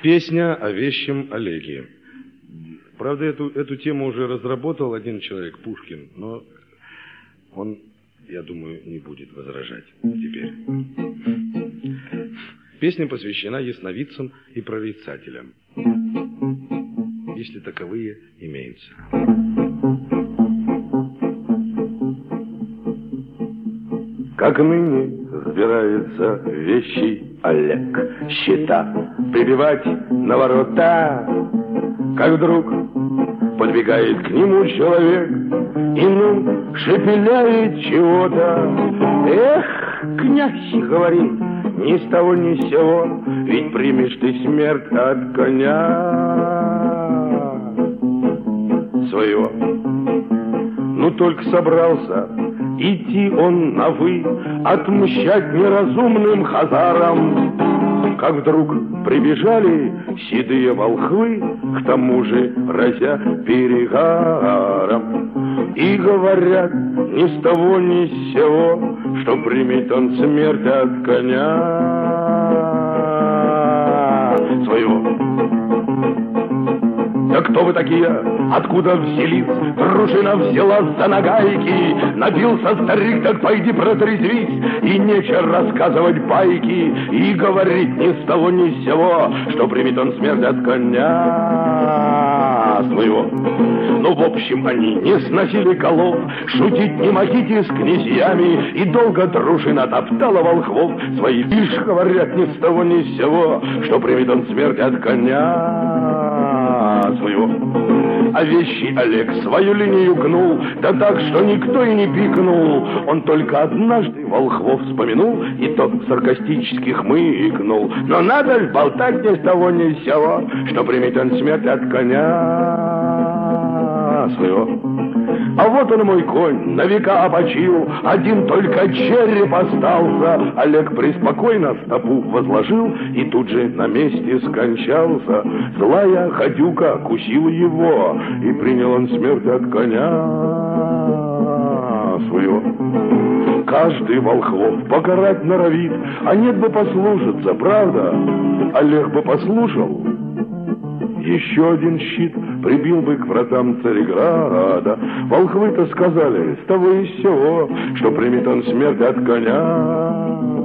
Песня о вещем Олеге. Правда, эту тему уже разработал один человек, Пушкин, но он, я думаю, не будет возражать теперь. Песня посвящена ясновидцам и прорицателям, если таковые имеются. Как ныне разбирается вещий Олег, счета прибивать на ворота, как вдруг подбегает к нему человек и ну шепеляет чего-то. Эх, князь, говорит, ни с того ни с сего, ведь примешь ты смерть от коня своего. Ну только собрался идти он на «вы», отмщать неразумным хазарам, как вдруг прибежали седые волхвы, к тому же разя перегаром, и говорят ни с того ни с сего, что примет он смерть от коня своего. Да кто вы такие? Откуда взялись? Дружина взяла за нагайки. Напился старик, так пойди протрезвись. И нечего рассказывать байки и говорить ни с того ни с сего, что примет он смерть от коня своего. Ну, в общем, они не сносили голов, шутить не могите с князьями, и долго дружина топтала волхвов своих. Лишь говорят ни с того ни с сего, что примет он смерть от коня своего. А вещий Олег свою линию гнул, да так, что никто и не пикнул. Он только однажды волхвов вспомянул, и тот саркастически хмыкнул. Но надо ж болтать ни с того ни с сего, что примет он смерть от коня своего. А вот он, мой конь, на века опочил, один только череп остался. Олег преспокойно стопу возложил и тут же на месте скончался. Злая гадюка кусила его, и принял он смерть от коня своего. Каждый волхвов покарать норовит, а нет бы послушаться, правда? Олег бы послушал, еще один щит прибил бы к вратам Цареграда. Волхвы-то сказали с того и с сего, что примет он смерть от коня